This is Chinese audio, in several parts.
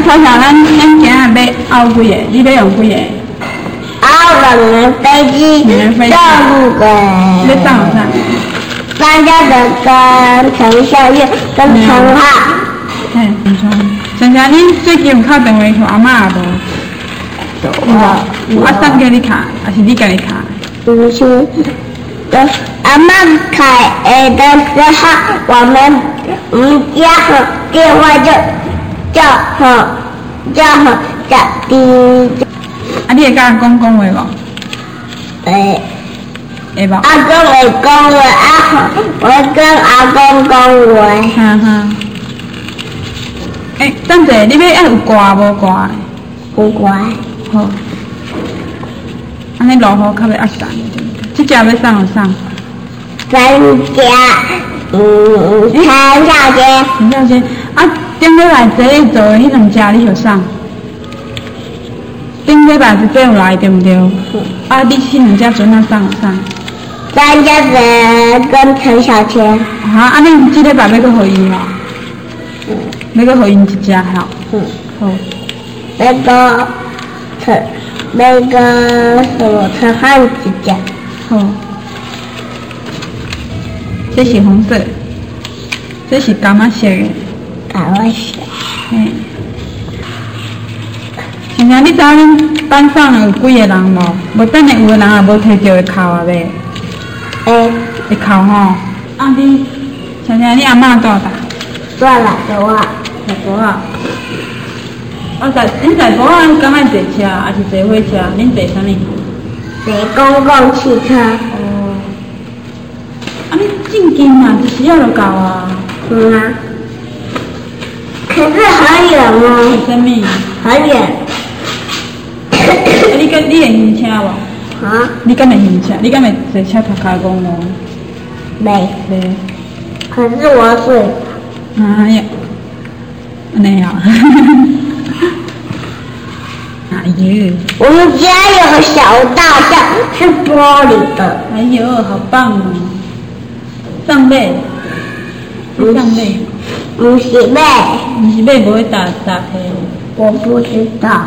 头头咱今日要熬几个？你要用几个？ 熬2个飞机，上5个。 你上有啥？ 张家德跟陈孝月跟陈浩。 嘿，陈佳，你最近有敲电话给阿嬷无？有送叫你敲，还是你家己敲？ 不是，阿嬷开的时候，我们家和电话就叫滴。 啊，你会甲人讲话无？会无？ 阿公会讲话，我跟阿公讲话。 哈哈。等者，你要有歌无歌？ 有歌。 好。安尼落雨较要压送，这只要送就送。 陈小姐。 陈小姐，啊，顶礼拜坐的迄2只你就送。顶礼拜是坐有来对不对？啊，你迄2只阵啊送就送。 张家泽跟陈小千。 啊，你这礼拜要搁互伊哦？要搁互伊1只吼？好。 那个什么陈汉1只。 好。这是红色，这是柑仔色的。 柑仔色。 嘿。现在你知影班上有几个人无？无等下有个人也无摕到会哭啊袂？会哭吼。啊你，现在你阿嬷住哪？ 住内埔啊。 内埔啊。恁内埔啊，敢爱坐车，还是坐火车？恁坐啥物？ 坐公共汽车。 哦。啊，你进京嘛，一时仔就到啊。 啊。可是很远哦。 为什么？ 很远。 你会晕车无？ 啊？ 你敢会晕车？你敢会坐车头开公路？ 袂。可是我睡。 哎呀，安尼啊。哎呦！ 我们家有个小大象，是玻璃的。 哎呦，好棒哦！上马，上马。 不是马。 不是马，不会打皮。 我不知道。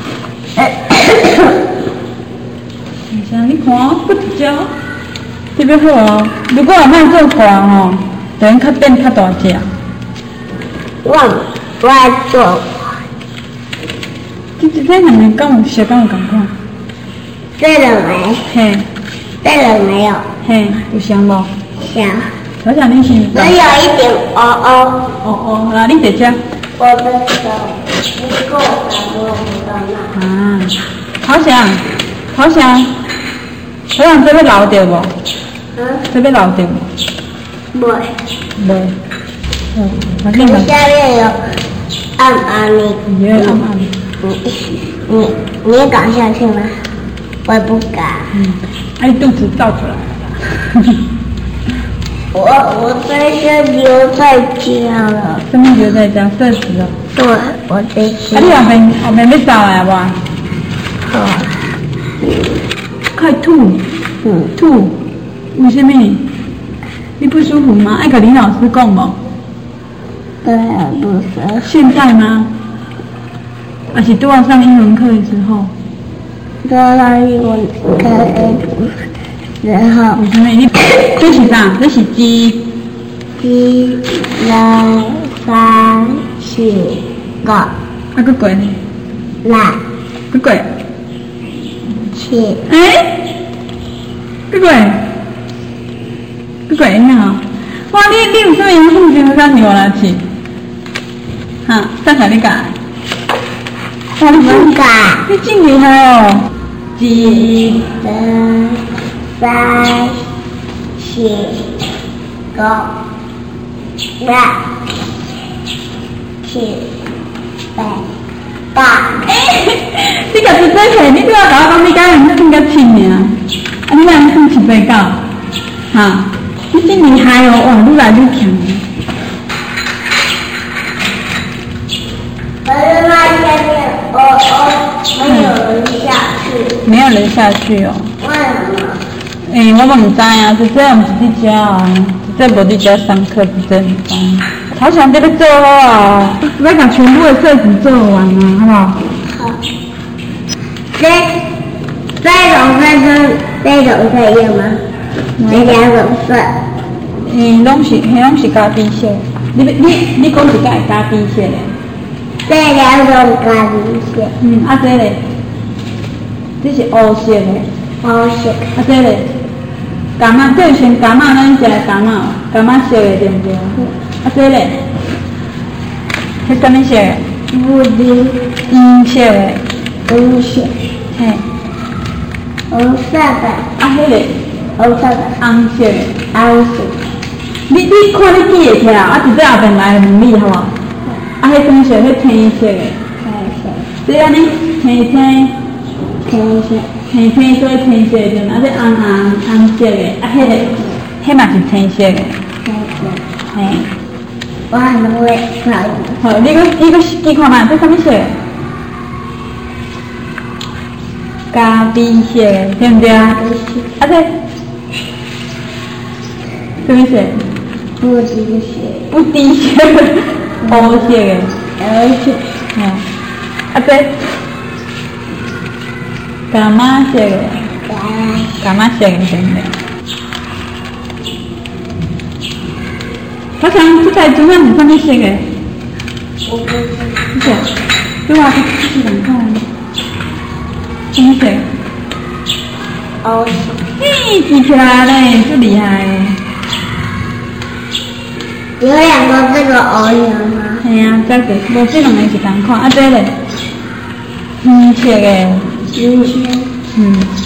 像你看，不一只，特别好哦。如果阿嬷做官吼，就用变较大只。 我爱做。 这2个敢有相共款？ 对了没？ 嘿。 对了没有？ 嘿，有像无？ 像。 好像你是。 只有一点哦。 好啦，你坐这。 我的手不够长，我不到那。 啊，好像这要留着无？这要留着无？ 袂。 反正嘛。 下面有暗暗的。 也有暗暗的。 你也敢下去吗？我也不敢。 你肚子造出来了。 我这些留在家了。 什么留在家？设施哦。 对，我这些。 你后面要走来无？ 好。 快吐。吐。为什么？你不舒服吗？爱跟林老师讲无？ 对，不是。 现在吗？还是都要上英文课的时候？ 都要上英文课的时候。 为什么？这是啥？这是鸡。 1、2、3、4、5。啊， 佫过呢 ？6。 佫过。 7。 佫过。佫过呀！哇，你有啥样兴趣好敢让我来去？哈，等下你教。哇，你真厉害哦！1、 2、3、4、5、6、7、8、8。 你家己做起，你拄仔甲我讲你敢会算较轻尔，你哪会算7、8、9？哈，你真厉害哦！哇，愈来愈强。 可是那下面没有人下去。 没有人下去哦。 为什么？ 我嘛唔知啊，这我们是伫遮啊，这无伫遮上课，是真唔知。 好想这个做哦，要把全部的色纸做完啊，好不好？ 好。这种色跟这种色一样吗？这两种色。 拢是咖啡色。你讲是会咖啡色的。 这两种咖啡色。 这嘞，这是黑色的。 黑色。 这嘞，柑仔，这先柑仔，咱食的柑仔，柑仔色的对不对？这嘞，这什么色的？ 布丁。 银色的。 银色。 嘿。 红色的。 迄个红色的。 红色的。 红色。 你看你记会起来，直接后边来问你好无？迄黄色，迄青色的。 青色。 这安尼青青。 青色。 青青做青色对嘛？这红色的，迄嘛是青色的。 青色。 嘿。 我很会考。 好，你个记看嘛，这什么色？咖啡色的，对不对啊？这什么色？ 布丁色。 布丁色，黑色的。 黑色。 这柑仔色的。柑仔色的，对不对？我想这台桌上是什么色的？ 我不知道。对啊，这是两块。什么色？ 黑色。 嘿，记起来嘞，最厉害的。 有两个这个黑色吗？ 系啊，这个无这两个是同款，这嘞，色的。 银色。